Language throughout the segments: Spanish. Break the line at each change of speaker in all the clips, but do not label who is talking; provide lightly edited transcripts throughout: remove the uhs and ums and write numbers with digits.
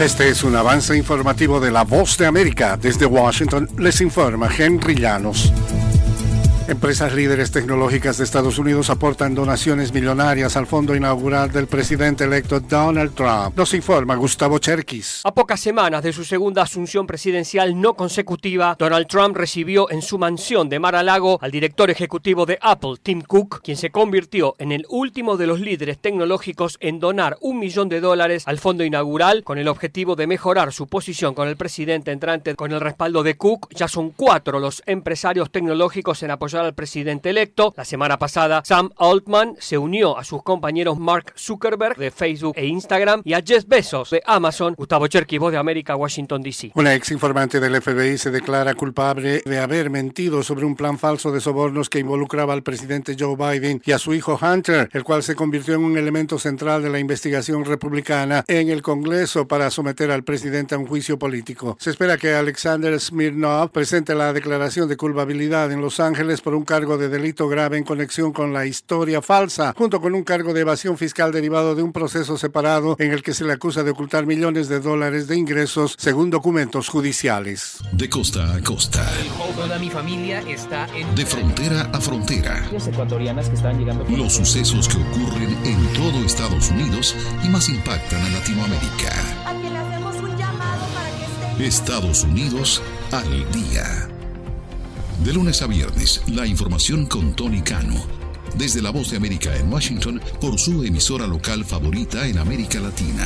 Este es un avance informativo de La Voz de América. Desde Washington les informa Henry Llanos. Empresas líderes tecnológicas de Estados Unidos aportan donaciones millonarias al fondo inaugural del presidente electo Donald Trump. Nos informa Gustavo Cherkis.
A pocas semanas de su segunda asunción presidencial no consecutiva, Donald Trump recibió en su mansión de Mar-a-Lago al director ejecutivo de Apple, Tim Cook, quien se convirtió en el último de los líderes tecnológicos en donar $1 millón al fondo inaugural con el objetivo de mejorar su posición con el presidente entrante. Con el respaldo de Cook, ya son 4 los empresarios tecnológicos en apoyar al presidente electo. La semana pasada, Sam Altman se unió a sus compañeros Mark Zuckerberg de Facebook e Instagram y a Jeff Bezos de Amazon. Gustavo Cherkis, Voz de América, Washington, D.C.
Una ex informante del FBI se declara culpable de haber mentido sobre un plan falso de sobornos que involucraba al presidente Joe Biden y a su hijo Hunter, el cual se convirtió en un elemento central de la investigación republicana en el Congreso para someter al presidente a un juicio político. Se espera que Alexander Smirnov presente la declaración de culpabilidad en Los Ángeles por un cargo de delito grave en conexión con la historia falsa, junto con un cargo de evasión fiscal derivado de un proceso separado en el que se le acusa de ocultar millones de dólares de ingresos según documentos judiciales.
De costa a costa.
Toda mi familia está en...
De frontera a frontera.
Las ecuatorianas que están llegando...
Los sucesos que ocurren en todo Estados Unidos y más impactan a Latinoamérica.
A que le hacemos un llamado para que esté...
Estados Unidos al día. De lunes a viernes, la información con Tony Cano. Desde La Voz de América en Washington, por su emisora local favorita en América Latina.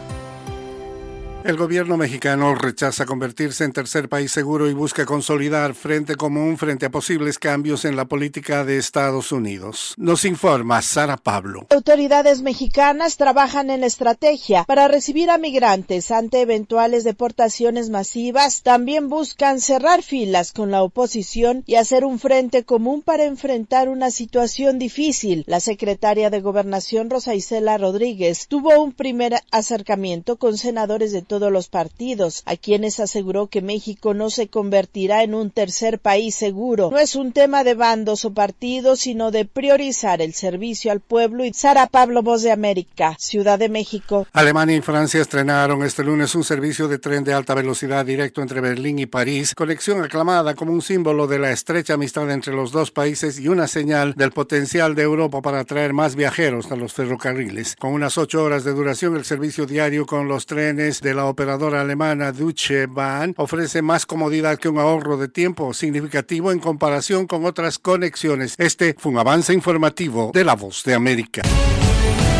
El gobierno mexicano rechaza convertirse en tercer país seguro y busca consolidar frente común frente a posibles cambios en la política de Estados Unidos. Nos informa Sara Pablo.
Autoridades mexicanas trabajan en la estrategia para recibir a migrantes ante eventuales deportaciones masivas. También buscan cerrar filas con la oposición y hacer un frente común para enfrentar una situación difícil. La secretaria de Gobernación, Rosa Isela Rodríguez, tuvo un primer acercamiento con senadores de todos los partidos, a quienes aseguró que México no se convertirá en un tercer país seguro. No es un tema de bandos o partidos, sino de priorizar el servicio al pueblo. Y Sara Pablo, Voz de América, Ciudad de México.
Alemania y Francia estrenaron este lunes un servicio de tren de alta velocidad directo entre Berlín y París, conexión aclamada como un símbolo de la estrecha amistad entre los dos países y una señal del potencial de Europa para atraer más viajeros a los ferrocarriles. Con unas 8 horas de duración, el servicio diario con los trenes de la operadora alemana Deutsche Bahn ofrece más comodidad que un ahorro de tiempo significativo en comparación con otras conexiones. Este fue un avance informativo de La Voz de América.